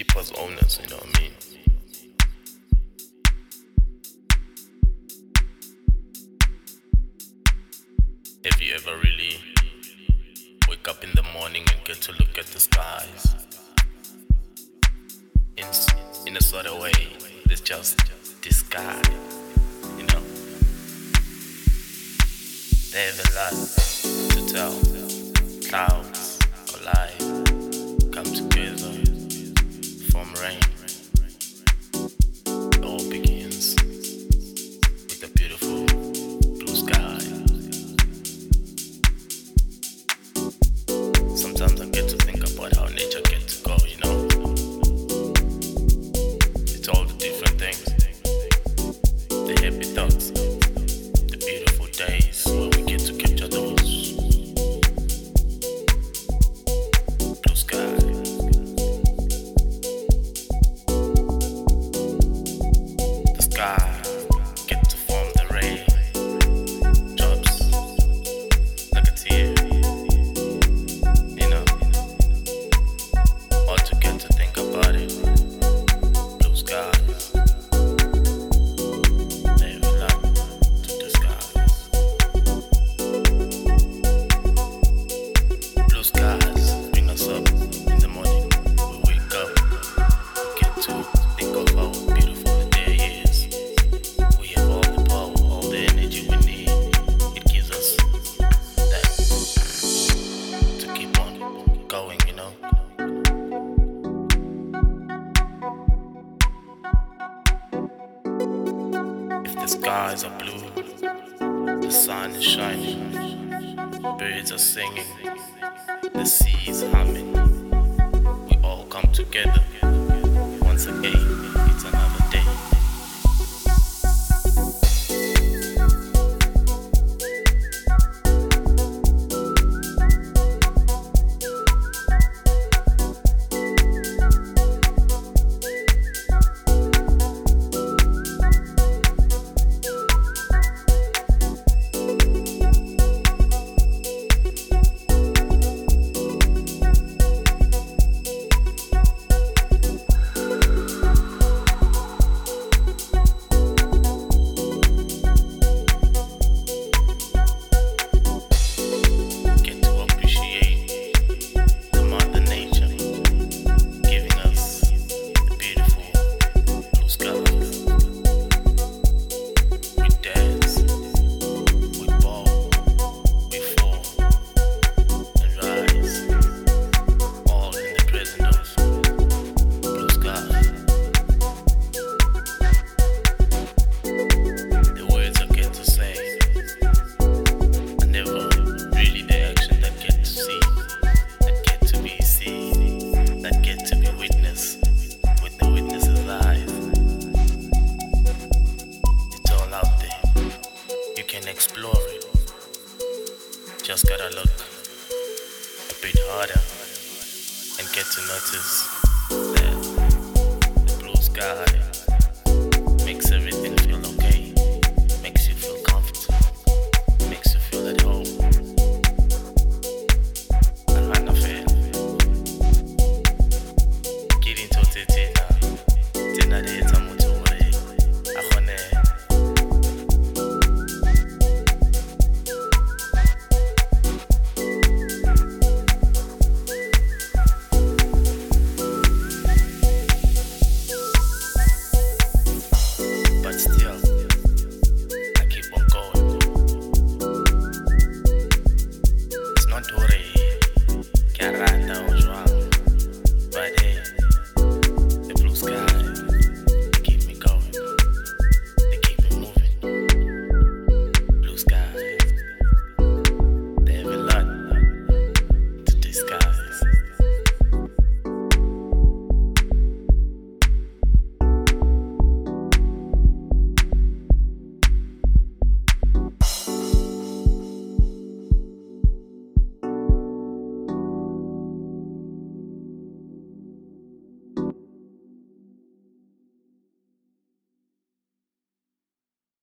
keep us honest, you know what I mean? Have you ever really wake up in the morning and get to look at the skies? In a sort of way, there's just this sky, you know? They have a lot to tell. Clouds collide, come together, form rain. It all begins with a beautiful blue sky. Sometimes I get to think about how nature gets to go, you know? It's all the different things, the happy thoughts, the beautiful days where we get to capture those blue skies. The sky get to form the rain, drops like a tear, you know. All to get to think about it. Blue skies, they have a lot to disguise. Blue skies bring us up in the morning. We wake up, we get to think of how beautiful the day is. We have all the power, all the energy we need. It gives us that to keep on going, you know. If the skies are blue, the sun is shining, birds are singing, the sea is humming. We all come together once again. It's another day. Get to appreciate the mother nature giving us the beautiful blue skies. We dance, we ball, we fall and rise, all in the presence of blue skies. The words I get to say are never really the action that get to see, that get to be seen, that get to be witnessed with the witness's eyes. It's all out there. You can explore it. Just gotta look a bit harder and get to notice that the blue sky